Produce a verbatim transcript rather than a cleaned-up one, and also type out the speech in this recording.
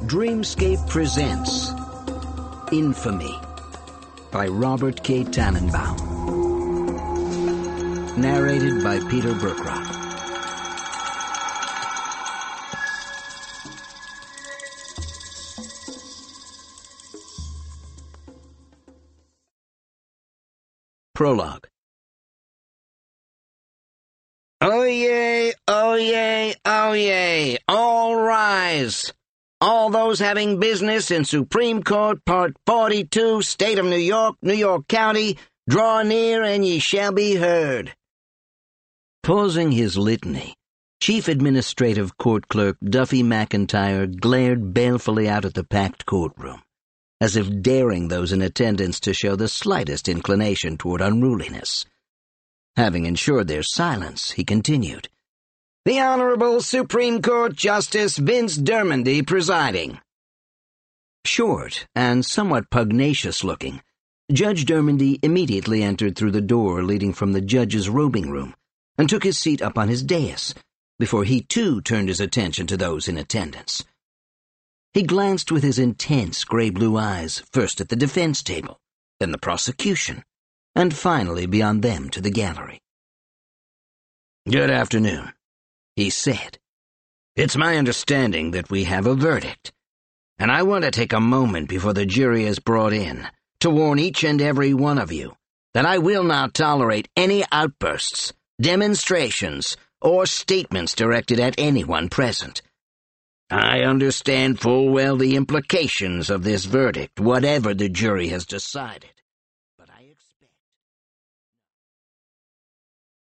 Dreamscape presents Infamy by Robert K. Tannenbaum. Narrated by Peter Berkrot. Prologue. Oyez, oyez, oyez, all rise. All those having business in Supreme Court, Part forty-two, State of New York, New York County, draw near and ye shall be heard. Pausing his litany, Chief Administrative Court Clerk Duffy McIntyre glared balefully out at the packed courtroom, as if daring those in attendance to show the slightest inclination toward unruliness. Having ensured their silence, he continued, "The Honorable Supreme Court Justice Vince Dermondy presiding." Short and somewhat pugnacious-looking, Judge Dermondy immediately entered through the door leading from the judge's robing room and took his seat up on his dais before he too turned his attention to those in attendance. He glanced with his intense gray-blue eyes first at the defense table, then the prosecution, and finally beyond them to the gallery. "Good afternoon," he said. "It's my understanding that we have a verdict, and I want to take a moment before the jury is brought in to warn each and every one of you that I will not tolerate any outbursts, demonstrations, or statements directed at anyone present. I understand full well the implications of this verdict, whatever the jury has decided.